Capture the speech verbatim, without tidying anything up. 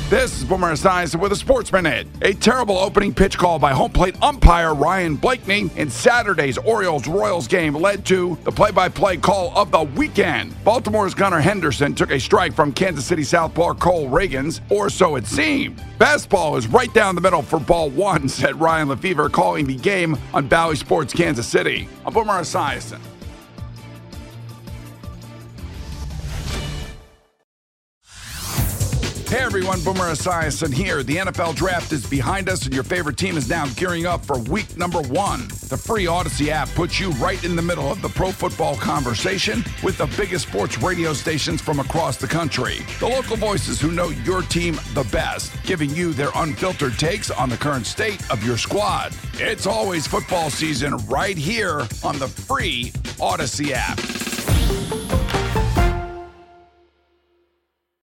This is Boomer Esiason with a Sports Minute. A terrible opening pitch call by home plate umpire Ryan Blakeney in Saturday's Orioles-Royals game led to the play-by-play call of the weekend. Baltimore's Gunnar Henderson took a strike from Kansas City southpaw Cole Reagans, or so it seemed. Fastball is right down the middle for ball one, said Ryan Lefevre, calling the game on Bally Sports Kansas City. I'm Boomer Esiason. Hey everyone, Boomer Esiason here. The N F L Draft is behind us and your favorite team is now gearing up for week number one. The free Odyssey app puts you right in the middle of the pro football conversation with the biggest sports radio stations from across the country. The local voices who know your team the best, giving you their unfiltered takes on the current state of your squad. It's always football season right here on the free Odyssey app.